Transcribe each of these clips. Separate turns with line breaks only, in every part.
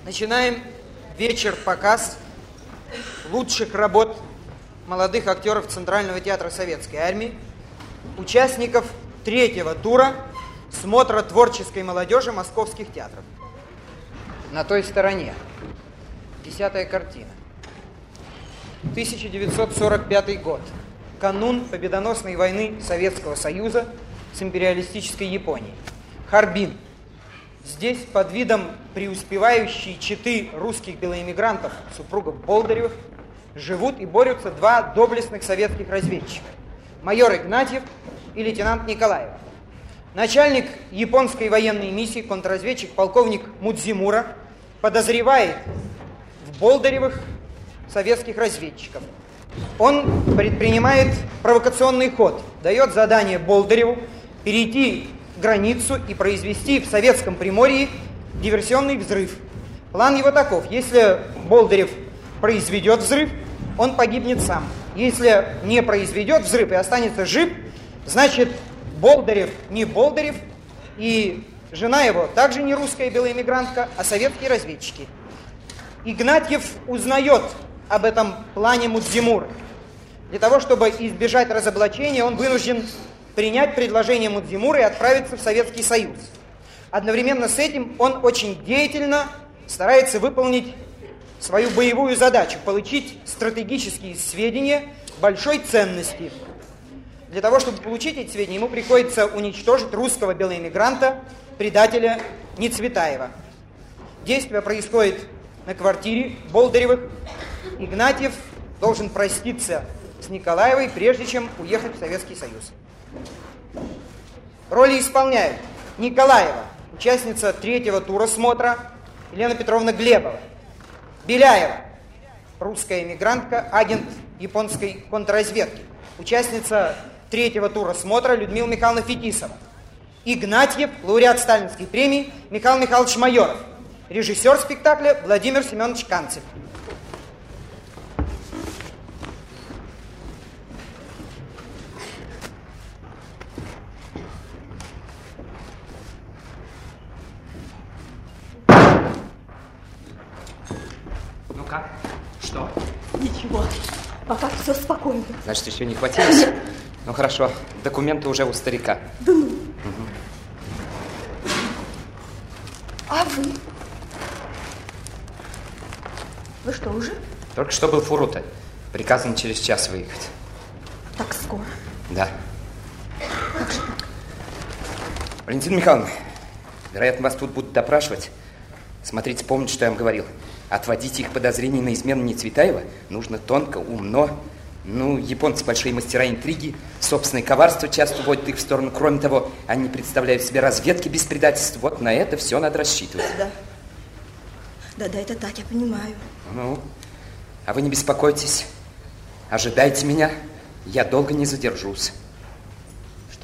Начинаем вечер-показ лучших работ молодых актеров Центрального театра Советской Армии, участников третьего тура смотра творческой молодежи московских театров. На той стороне 10-я картина. 1945 год. Канун победоносной войны Советского Союза с империалистической Японией. Харбин. Здесь под видом преуспевающей четы русских белоэмигрантов, супругов Болдыревых, живут и борются два доблестных советских разведчика. Майор Игнатьев и лейтенант Николаев. Начальник японской военной миссии, контрразведчик полковник Мудзимура, подозревает в Болдыревых советских разведчиков. Он предпринимает провокационный ход, дает задание Болдыреву перейти границу и произвести в Советском Приморье диверсионный взрыв. План его таков: если Болдырев произведет взрыв, он погибнет сам. Если не произведет взрыв и останется жив, значит, Болдырев не Болдырев, и жена его также не русская белоэмигрантка, а советские разведчики. Игнатьев узнает об этом плане Мудзимуры. Для того, чтобы избежать разоблачения, он вынужден принять предложение Мудзимуры и отправиться в Советский Союз. Одновременно с этим он очень деятельно старается выполнить свою боевую задачу – получить стратегические сведения большой ценности. Для того, чтобы получить эти сведения, ему приходится уничтожить русского белоэмигранта, предателя Нецветаева. Действие происходит на квартире Болдыревых. Игнатьев должен проститься с Николаевой, прежде чем уехать в Советский Союз. Роли исполняют Николаева, участница третьего тура смотра, Елена Петровна Глебова. Беляева, русская эмигрантка, агент японской контрразведки, участница третьего тура смотра Людмила Михайловна Фетисова. Игнатьев, лауреат Сталинской премии Михаил Михайлович Майоров. Режиссер спектакля Владимир Семенович Канцев.
Ну как? Что?
Ничего. Пока все спокойно.
Значит, еще не хватилось? Нет. Ну хорошо, документы уже у старика.
Да ну. А вы? Вы что, уже?
Только что был Фурута. Приказано через час выехать.
Так скоро?
Да.
Как же так?
Валентина Михайловна, вероятно, вас тут будут допрашивать. Смотрите, помните, что я вам говорил. Отводить их подозрений на измену Нецветаева нужно тонко, умно. Ну, японцы большие мастера интриги, собственное коварство часто уводит их в сторону. Кроме того, они представляют себе разведки без предательства. Вот на это все надо рассчитывать.
Да, это так, я понимаю.
Ну, а вы не беспокойтесь. Ожидайте меня, я долго не задержусь.
Что?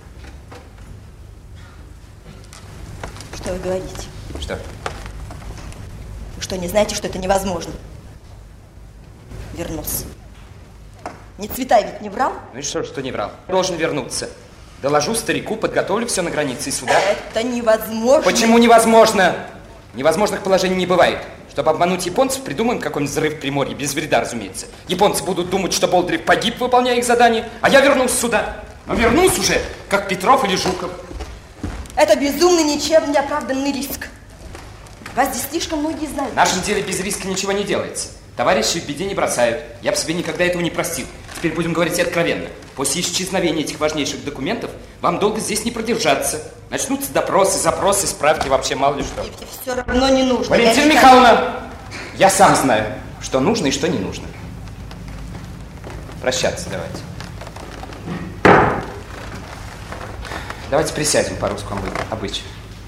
Что вы говорите?
Что?
Вы что, не знаете, что это невозможно? Вернусь. Нецветаев ведь не врал?
Ну и что не врал? Должен вернуться. Доложу старику, подготовлю все на границе и сюда.
Это невозможно.
Почему невозможно? Невозможных положений не бывает. Чтобы обмануть японцев, придумаем какой-нибудь взрыв в Приморье, без вреда, разумеется. Японцы будут думать, что Болдырев погиб, выполняя их задание, а я вернусь сюда. Но вернусь уже, как Петров или Жуков.
Это безумный, ничем не оправданный риск. Вас здесь слишком многие знают.
В нашем деле без риска ничего не делается. Товарищи в беде не бросают. Я бы себе никогда этого не простил. Теперь будем говорить откровенно. После исчезновения этих важнейших документов вам долго здесь не продержаться. Начнутся допросы, запросы, справки, вообще мало ли что.
И все равно не нужно.
Валентина Михайловна, я сам знаю, что нужно и что не нужно. Прощаться давайте. Давайте присядем по русскому обычаю.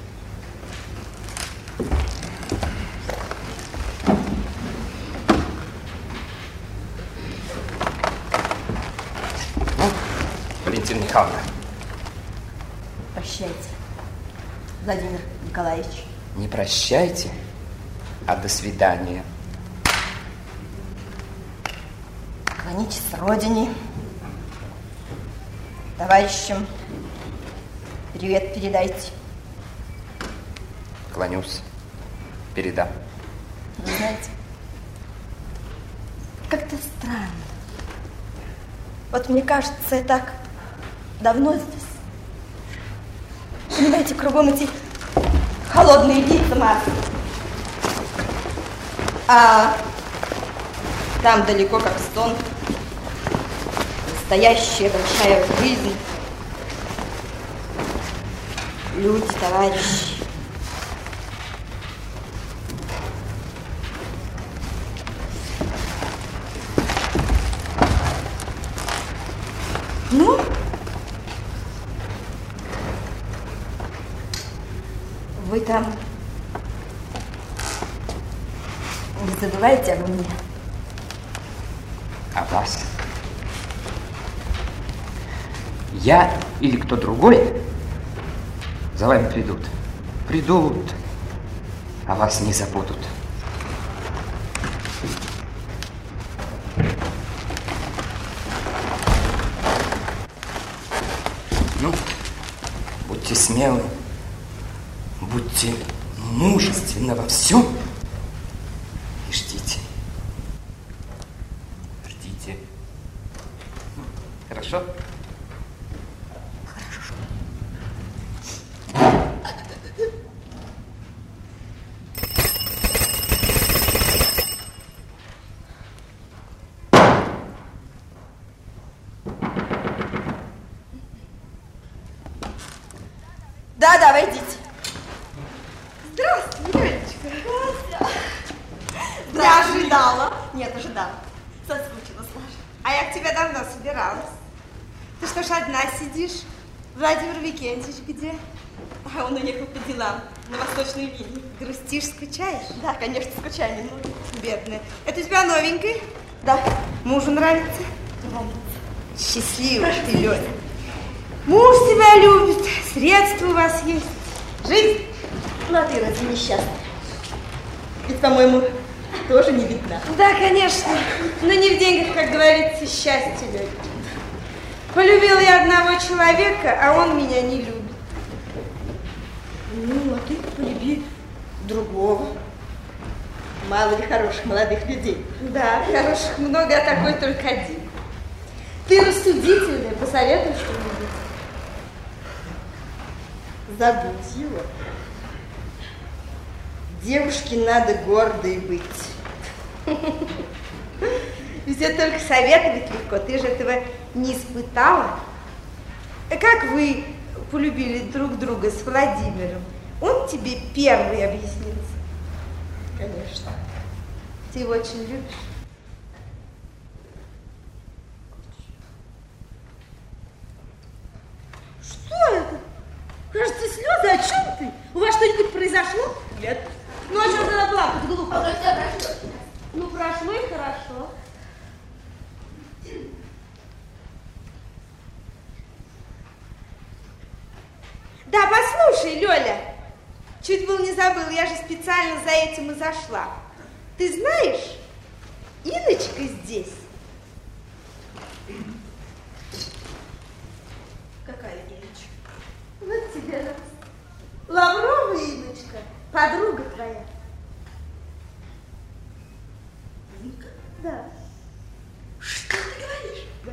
Валентина Михайловна.
Прощайте, Владимир Николаевич.
Не прощайте, а до свидания.
Клонитесь родине, товарищам. Привет передайте.
Клонюсь. Передам.
Вы знаете, как-то странно. Вот мне кажется, я так давно здесь. Понимаете, кругом эти холодные лица маски. А там далеко, как сон, настоящая большая жизнь. Люди, товарищи. Ну, вы там не забывайте обо мне.
А вас? Я или кто другой за вами придут. Придут, а вас не забудут. Ну, будьте смелы, будьте мужественны во всем и ждите. Ждите. Хорошо?
Да, войдите.
Здравствуй, Леночка.
Не ожидала. Нет, ожидала.
Соскучилась, Саша. А я к тебе давно собиралась. Ты что ж одна сидишь? Владимир Викентьевич где?
А он уехал по делам на восточную линию.
Грустишь, скучаешь?
Да, конечно, скучаю немного.
Бедная. Это у тебя новенький?
Да,
Мужу нравится?
нравится.
Счастливая ты, Леня. Муж тебя любит, средства у вас есть. Жизнь?
Ну, а ты разве несчастна? Ведь, по-моему, тоже не видна.
Да, конечно. Но не в деньгах, как говорится, счастье, Леня. Полюбила я одного человека, а он меня не любит.
Ну, а ты полюби другого. Мало ли хороших молодых людей.
Да, хороших много, а такой только один. Ты рассудительная, посоветуй что-нибудь.
Забудь его. Девушке надо гордой быть.
Ведь это только советовать легко, ты же этого не испытала. Как вы полюбили друг друга с Владимиром? Он тебе первый объяснился.
Конечно.
Ты его очень любишь?
Что это? Кажется, слезы. О чем ты? У вас что-нибудь произошло? Нет. Ну, о чем тогда плакать, глупо?
Ну, прошло и хорошо. Да, послушай, Лёля, чуть было не забыла, я же специально за этим и зашла. Ты знаешь, Инночка здесь.
Какая Инночка?
Вот тебе раз. Лаврова Инночка, подруга твоя.
Инка?
Да.
Что ты говоришь?
Да.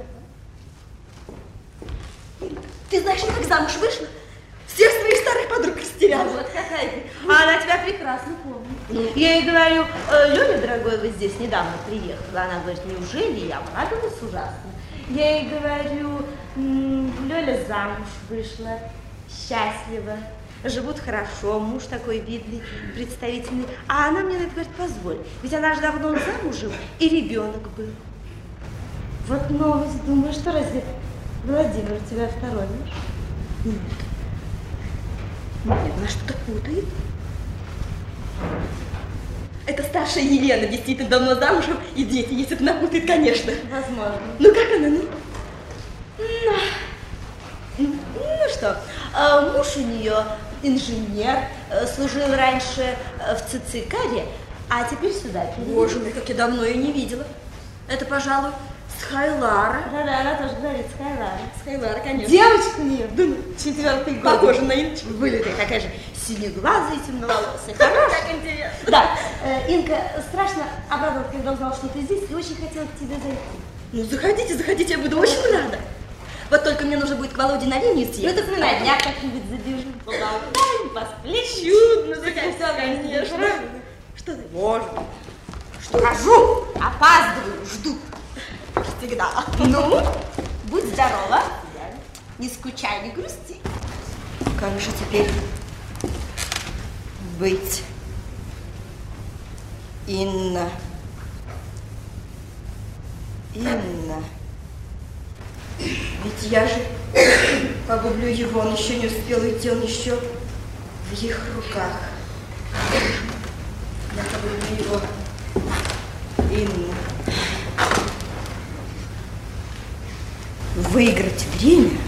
Инка, ты знаешь, я как замуж вышла? Всех своих старых подруг растеряла.
Вот какая ты. А она тебя прекрасно помнит. Я ей говорю, Лёля, дорогой, вы здесь недавно приехала. Она говорит, неужели? Я обрадовалась ужасно. Я ей говорю, Лёля замуж вышла, счастлива, живут хорошо, муж такой видный, представительный. А она мне на это говорит, позволь, ведь она же давно замужем, и ребенок был. Вот новость, думаю, что разве Владимир у тебя второй муж?
Нет. Нет, она что-то путает. Это старшая Елена, действительно давно замужем, и дети есть, это напутает, конечно.
Возможно.
Ну как она, ну что, муж у нее инженер, служил раньше в Цицикаре, а теперь сюда переехал. Боже мой, как я давно ее не видела. Это, пожалуй, Схайлара.
Да-да, она тоже говорит, Схайлара.
Схайлара, конечно.
Девочка у нее, думаю, 4-й год.
Похожа на Инночку.
Вылитая такая же,
синеглазый, темноволосый. Хороший. Как интересно. Да. Инка страшно обрадовалась, когда узнала, что ты здесь, и очень хотела к тебе зайти.
Ну, заходите, я буду очень рада. Вот только мне нужно будет к Володе на линию съездить.
Ну, так мы на днях как-нибудь забежим, поболтаем, посплечем.
Чудно, все, конечно. Что ты?
Может. Что? Хожу, опаздываю, жду. Всегда. Ну, будь здорова. Не скучай, не грусти.
Как же теперь быть? Инна. Ведь я же погублю его, он еще не успел уйти, он еще в их руках. Я погублю его. Инна. Выиграть время